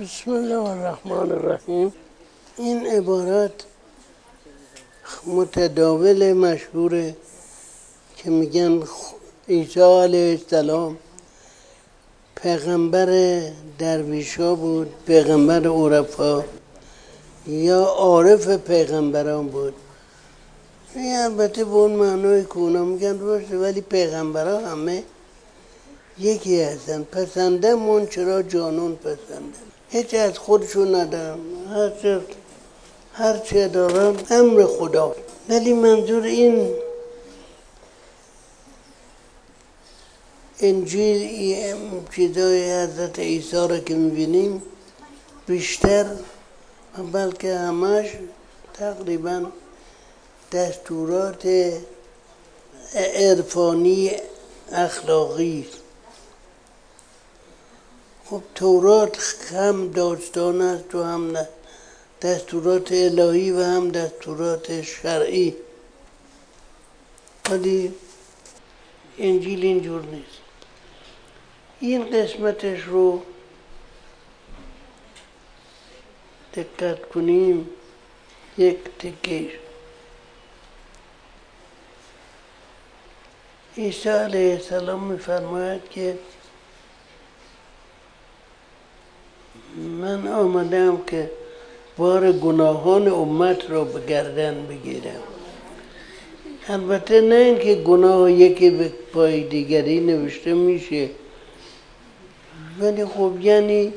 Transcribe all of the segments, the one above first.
بسم الله الرحمن الرحیم. این عبارت متداول مشهوره که میگن عیسی علیه السلام پیغمبر درویشا بود، پیغمبر عرفا یا عارف پیغمبران بود. این البته به اون معنای که اونا میگن درسته، ولی پیغمبرها همه یکی هستن. پسندمون چرا جانون پسندن، هیچ از خودشون ندارم، هر چه دارم امر خدا. ولی منظور این انجیل چیزای حضرت عیسی را که میبینیم بیشتر بلکه همش تقریبا دستورات عرفانی اخلاقی است. خب تورات هم داستان است و هم دستورات الهی و هم دستورات شرعی، ولی انجیل اینجور نیست. این قسمتش رو دقت کنیم، یک تکیش عیسی علیه السلام می‌فرماید که من آمدم که بار گناهان امت را به گردن بگیرم. البته نه اینکه گناه یکی به پای دیگری نوشته میشه، ولی خب یعنی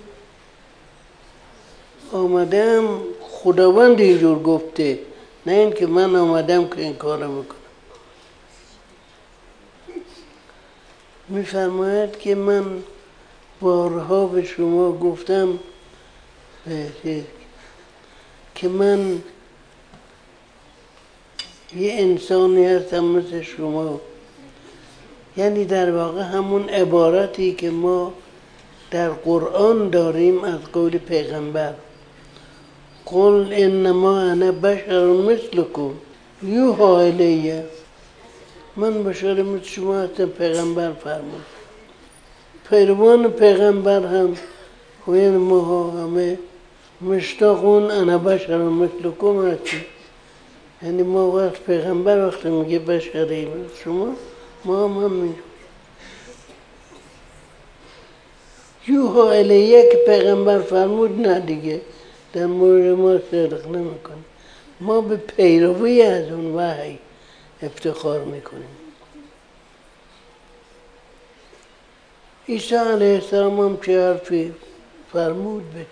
آمدم، خداوند اینجور گفته، نه اینکه من آمدم که این کارو میکنم. میفرماید که من بارها به شما گفتم که من یه انسانی هستم مثل شما. یعنی در واقع همون عبارتی که ما در قرآن داریم از قول پیغمبر، قل انما انا بشر مثلکم یوحی الی، من بشر مثل شما هستم. پیغمبر فرمود، پیروان پیغمبر هم خوین ما همه مشتاقون انا بشر مثلکم هستیم. یعنی ما وقت پیغمبر وقتی میگه بشری شما، ما هم همین یوحی الیه که پیغمبر فرمود، نه دیگه در مورد ما صدق نمیکنه. ما به پیروی از اون وحی افتخار میکنیم. عیسی علیه السلام هم چه حرفی فرمود بده.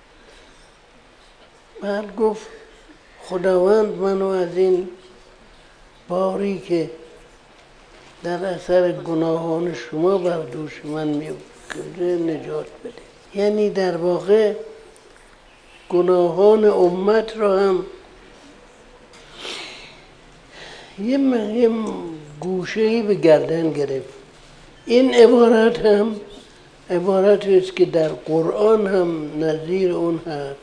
بعد گفت خداوند منو از این باری که در اثر گناهان شما بر دوش من می‌افتاده نجات بده. یعنی در واقع گناهان امت را هم یه گوشه‌ای به گردن گرفت. این عبارت هم عبارتی است که در قرآن هم نظیر اون هست.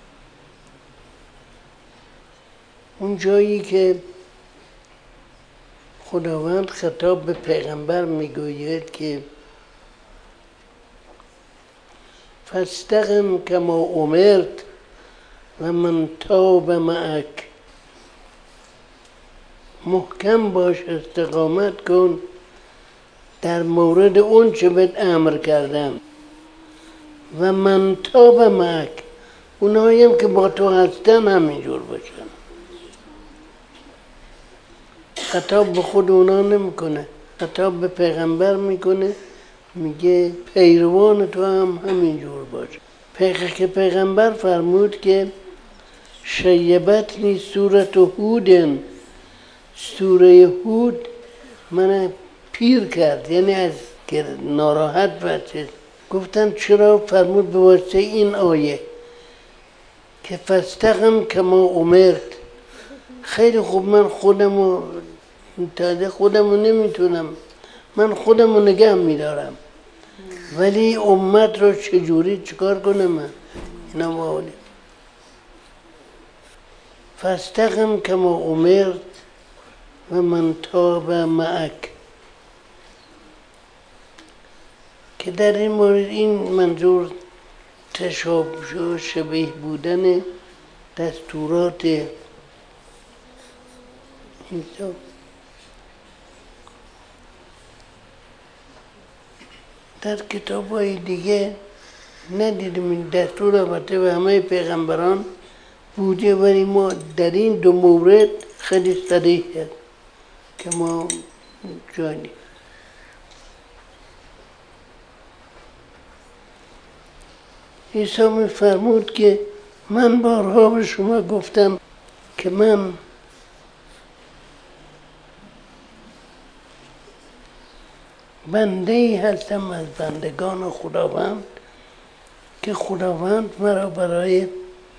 اون جایی که خداوند خطاب به پیغمبر میگوید که فاستقم کما امرت و من تاب معک، محکم باش، استقامت کن در مورد اون چه بهت امر کردم. و من تاب معک، اونایی هم که با تو هستن همینجور باشن. خطاب به خود اونا نمیکنه، خطاب به پیغمبر میکنه، میگه پیروان تو هم همینجور باش. که پیغمبر فرمود که شیبتنی سورت هود، سوره هود من پیر کرد، یعنی از که ناراحت بچه. گفتن چرا؟ فرمود به واسطه این آیه که فاستقم کما امرت. خیلی خوب، من خودمو نمیتونم، من خودمو نگه میدارم، ولی امت رو چجوری چیکار کنم من؟ اینا مالی. فاستقم کما امرت و من تاب معک، که در این مورد این منظور تشابه و شبیه بودن دستورات عیسی در کتاب‌های دیگه ندیدیم. این دستور البته به همه پیغمبران بوده، ولی ما در این دو مورد خیلی صریح هست که ما جانی. عیسی می‌فرمود که من بارها به شما گفتم که من بنده‌ای هستم از بندگان خداوند که خداوند مرا برای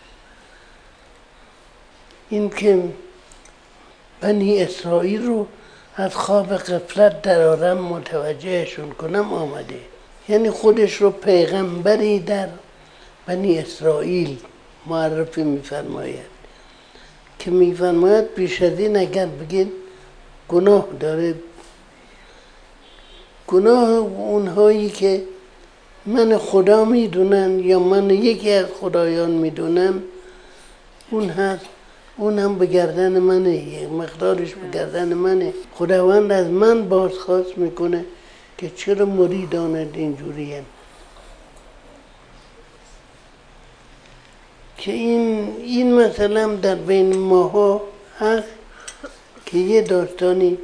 این که بنی اسرائیل رو از خواب غفلت درآرم متوجهشون کنم آمده. یعنی خودش رو پیغمبری در بنی اسرائیل معرفی می‌فرماید که می‌فرماید بیش از این اگر بگید گناه داره، گناه اونهایی که من خدا میدونن یا من یکی از خدایان میدونن اون هست، اون هم به گردن منه، یه مقدارش به گردن منه. خداوند از من بازخواست میکنه که چرا مریدانت اینجوریم. که این مثلا در بین ماها هست که یه داستانی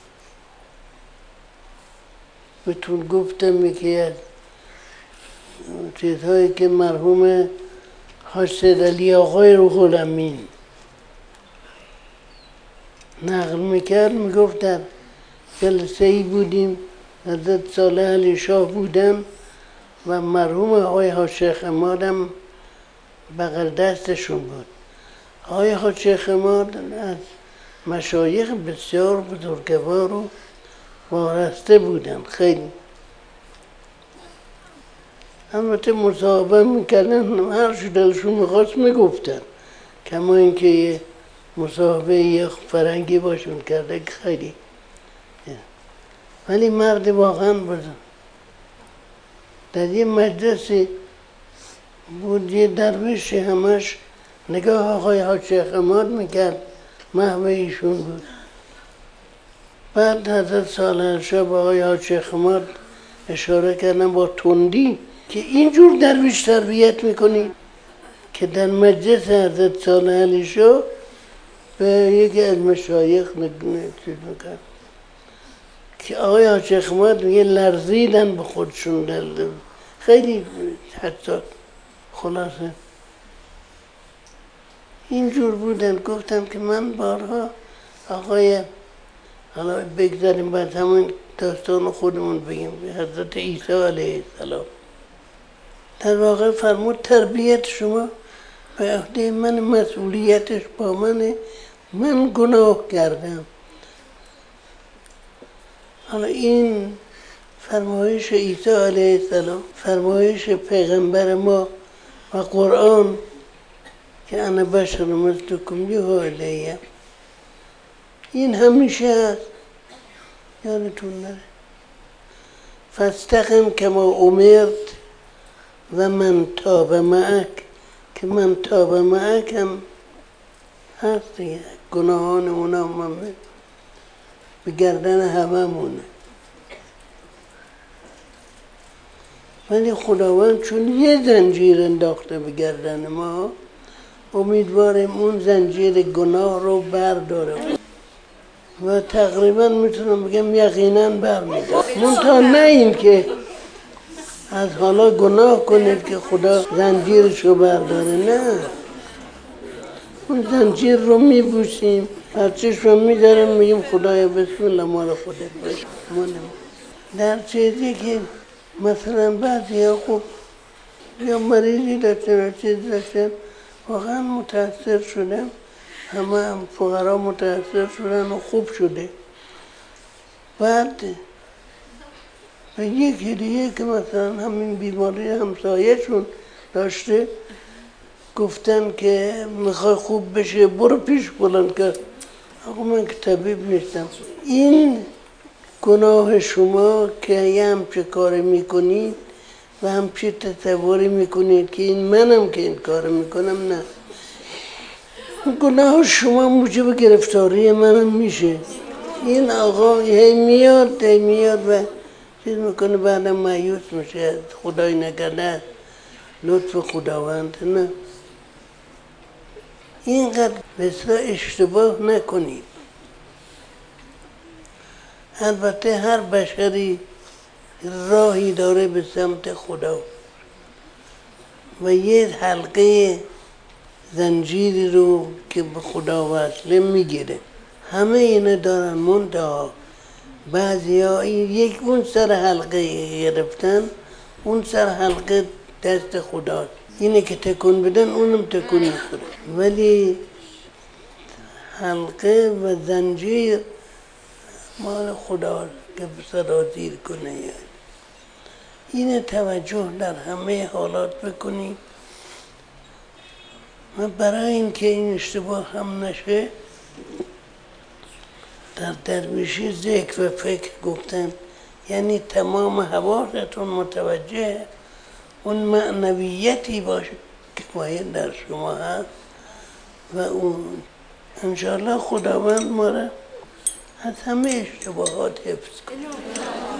بهتون گفتم، یکی از چیزهایی که مرحوم حاج سید علی آقای روح الامین نقل میکرد، میگفت در جلسه ای بودیم، حضرت صالح علی شاه بودن و مرحوم آقای حاج شیخ عماد هم بغل دستشون بود. آقای حاج شیخ عماد از مشایخ بسیار بزرگوار و وارسته بودن، خیلی البته مصاحبه میکردن، هر چی دلشون میخواست میگفتن، کما اینکه یه مصاحبه یه فرنگی باشون کرده که خیلی، ولی مرد واقعا بودن. در یه مجلسی بود، یه درویشی همش نگاه آقای حاج شیخ عماد میکرد، محو ایشون بود. بعد حضرت صالح شاه با آقای حاج شیخ عماد اشاره کردن با تندی که اینجور درویش تربیت میکنی که در مجلس حضرت صالح علی شاه به یکی از مشایخ چیز میکرد که آقای حاج شیخ عماد میگه لرزیدن به خودشون، خیلی حساس. خلاصه اینجور بودن. گفتم که من بارها آقای، حالا بگذاریم بعد همون داستان خودمون بگیم، حضرت عیسی علیه السلام در واقع فرمود تربیت شما به عهده من، مسئولیتش با منه، من گناه کردم. حالا این فرمایش عیسی علیه السلام، فرمایش پیغمبر ما و قرآن که انا بشر مثلکم یوحی الی، این همیشه هست، یادتون نره. فاستقم کما امرت و من تاب معک، که من تاب معک هم هست دیگه، گناهان اونا هم به گردن همه مونه. ولی خداوند چون یه زنجیر انداخته به گردن ما، امیدواریم اون زنجیر گناه رو برداره و تقریبا میتونم بگم یقینا برمیداره. منتها نه این که از حالا گناه کنید که خدا زنجیرش رو برداره، نه، اون زنجیر رو میبوسیم، پرچش رو میداریم، میگیم خدایا بسم الله ما رو خودت باش. در چیزی که مثلا بعضی ها خوب یا مریضی داشتن و چیز داشتن، واقعا متاثر شدن، همه فقرا متاثر شدن و خوب شده. بعد به یکی دیگه که مثلا همین بیماری همسایه‌شون داشته گفتن که میخوای خوب بشه برو پیش بلند کرد. آقا من که طبیب نیستم. این گناه شما که یه همچه کار میکنید و همچی تصوری میکنید که این منم که این کار میکنم. نه، گناه شما موجب گرفتاری منم میشه. این آقا هی میاد و چیز میکنه، بعدم مایوس میشه، خدای نکرده لطف خداوند. نه، اینقدر بسیار اشتباه نکنید. البته هر بشری راهی داره به سمت خدا و یه حلقه زنجیری رو که به خدا وصله میگیره. همه اینه دارن، منتها بعضیا یک اون سر حلقه گرفتن، اون سر حلقه دست خداست، اینه که تکون بدن اونم تکون میخوره، ولی حلقه و زنجیر مال خداست که سرازیر کنه. یعنی اینه توجه در همه حالات بکنی. و برای اینکه این اشتباه هم نشه، در درویشی ذکر و فکر گفتن یعنی تمام حواستون متوجه اون معنویتی باشه که باید در شما هست و اون انشاءالله خداوند ما را از همه اشتباهات حفظ کنه.